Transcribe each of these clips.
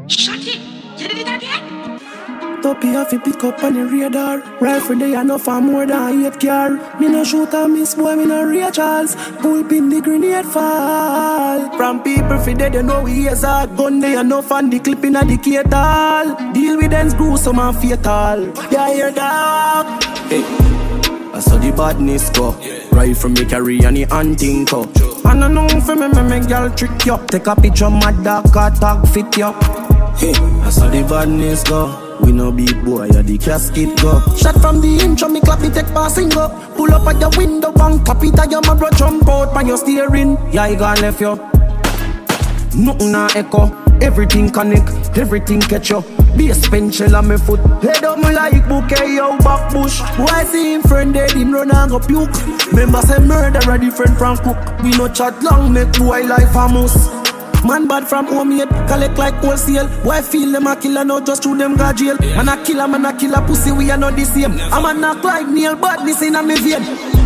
Shut it! You did it again? Toppy have to pick up on the radar. Rifle they enough for more than 8 car. Me no shoot and miss boy, me no reach Charles. Pull pin the grenade fall. From people fi dead, you know we is a gun. They enough and the clip in a the catal. Deal with them gruesome and fatal. Yeah, hear that? Hey. I saw the badness go. Right from me carry and the hunting go. And I know for me girl trick you. Take a picture, my dog tag fit you. Hey, I saw the badness go. We no beat boy, yeah, the casket go. Shot from the intro, me clap it, take passing go. Pull up at your window, bang, tap it, your my bro jump out by your steering. Yeah, he gone left you. Nothing na echo. Everything connect, everything catch up. Be a spinchel on my foot. Head up me like bouquet, yo, back bush. Boy see him friend dead, him run and go puke. Remember say murderer different from cook. We no chat long, make boy life famous. Man bad from home yet, collect like wholesale. Why feel them a killer, now just through them got jail. Man a killer, pussy, we are not the same. I'm a knock like nail, badness in a me vein.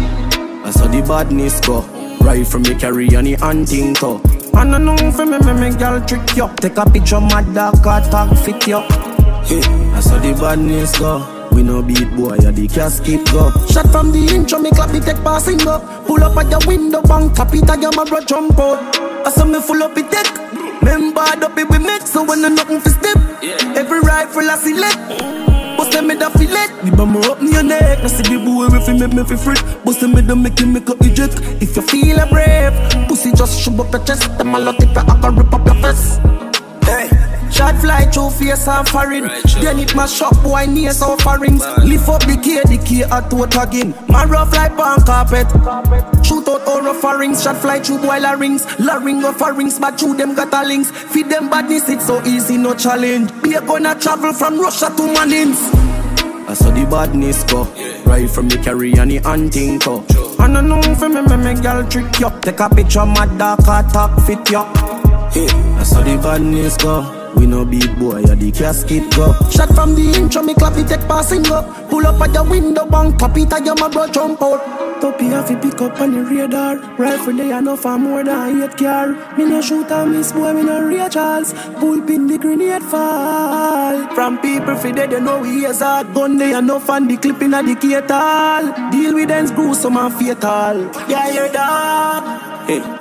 I saw the badness go. Right from me carry and the hunting go. And I know for me girl trick you. Take a picture, my dog tag fit you. Hey, I saw the badness go. We no beat boy, yeah, the casket go. Shot from the intro, me clap it, take passing go. Pull up at your window, bang, tap it, and your my bro jump out. I saw me full up it take. Remember up it we make, so when I nothing for step. Every rifle I select. Bust them with a fillet, the bomber up in your neck. I see the boy if he make me feel free. Bust them with them make him make a eject. If you feel a brave, pussy just shoot up your chest. Them a lot if I can rip up your face. Hey, shot fly through face and foreign. Then it my shop boy near sufferings. Lift up the key at to again. Man rough like pan carpet. Shoot out all offerings. Shot fly through boiler rings. Larring offerings, but through them got a links. Feed them badness, it's so easy, no challenge. Be a gonna travel from Russia to Manins. I saw the badness go. Right from the carry and the hunting go. And I know for me girl trick you. Take a picture, my dog tag fit you. Hey, I saw the badness go. We no beat boy, yeah, the casket go. Shot from the intro, me clap it, take passing go. Pull up at your window, bang, tap it, and your my bro jump out. Toppy have to pick up on the radar. Rifle they enough for more than 8 car. Me no shoot and miss boy, me no reach Charles. Pull pin the grenade fall. From people fi dead, you know we is a gun. They enough and the clip in a the catal. Deal with them gruesome and fatal. Yeah, hear that? Hey.